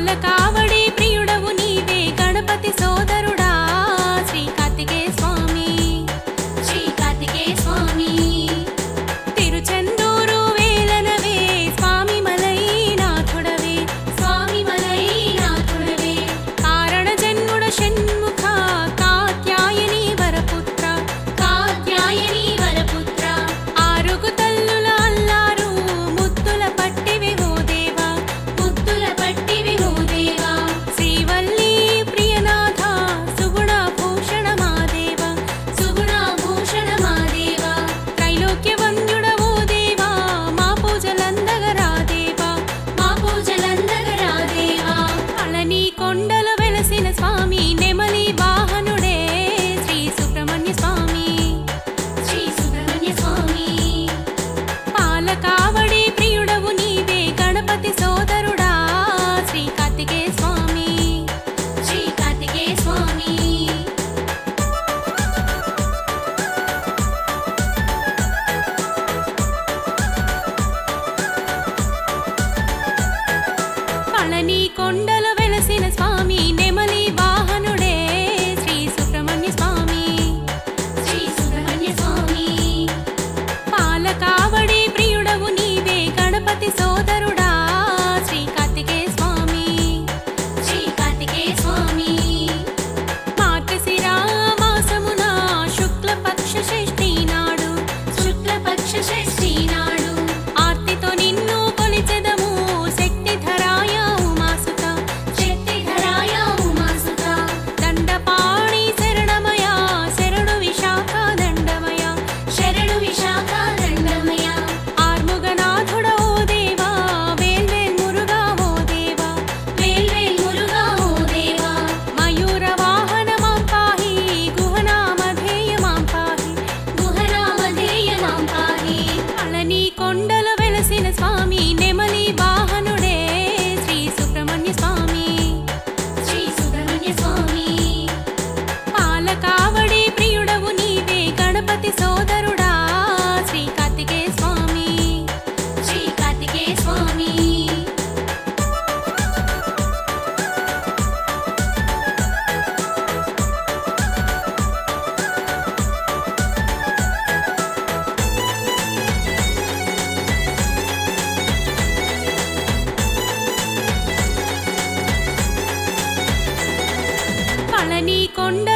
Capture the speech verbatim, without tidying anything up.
పాలకావడి ప్రియుడవు నీవే గణపతి సోదరుడా శ్రీ కార్తికేయ స్వామి శ్రీ కార్తికేయ స్వామి తిరుచెందూరు వేలనవే స్వామి మలైనాథుడవే స్వామి మలైనాథుడవే కారణ జన్ముడ షణ్ముఖ కాత్యాయని వరపుత్ర కాత్యాయని వరపుత్ర ఆరుగు తల్లుల అల్లారు ముద్దుల పట్టివి ఓ దేవా ముద్దుల పట్టివి ఓ దేవా శ్రీవల్లి ప్రియనాథ సుగుణ భూషణ మా దేవా సుగుణ భూషణ మా దేవా త్రైలోక్య వంద్యుడవో దేవా మా పూజలందగరా దేవా మా పూజలందగరా దేవా పళని కొండలు వెలసిన స్వామి నెమలి వాహనుడే శ్రీ సుబ్రహ్మణ్య స్వామి శ్రీ సుబ్రహ్మణ్య స్వామి పాలకావడి ప్రియుడవు నీవే గణపతి సోదరుడా శ్రీ కార్తికేయ స్వామి శ్రీ కార్తికేయ స్వామి పళని కొండలు వెలసిన స్వామి నెమలి వాహనుడే శ్రీ సుబ్రహ్మణ్య స్వామి శ్రీ సుబ్రహ్మణ్య స్వామి పాలకావడి ప్రియుడవు నీవే గణపతి సోదరుడా శ్రీ కార్తికేయ స్వామి శ్రీ కార్తికేయ స్వామి మార్గశిర మాసమున శుక్లపక్ష షష్ఠి నాడు శుక్లపక్ష షష్ఠి నాడు ఆర్తితో నిన్ను కొలిచెదము శక్తిధరాయ ఉమాసుత శక్తిధరాయ ఉమాసుత దండపాణి శరణమయ శరణు విశాఖ దండమయ శరణు విశాఖ దండమయ ఆర్ముగనాథుడ ఓ దేవా వేల్వేల్ మురుగా ఓ దేవా వేల్వేల్ మురుగా ఓ దేవా మయూర వాహన మాం పాహి గుహనామధేయ మాం పాహి గుహనామధేయ మాం పాహి పళని కొండలు వెలసిన స్వామి నెమలి వాహనుడే శ్రీ సుబ్రహ్మణ్య స్వామి శ్రీ సుబ్రహ్మణ్య స్వామి పాలకావడి ప్రియుడవు నీవే గణపతి సోదరుడా శ్రీ కార్తికేయ స్వామి శ్రీ కార్తికేయ స్వామి పళని కొండ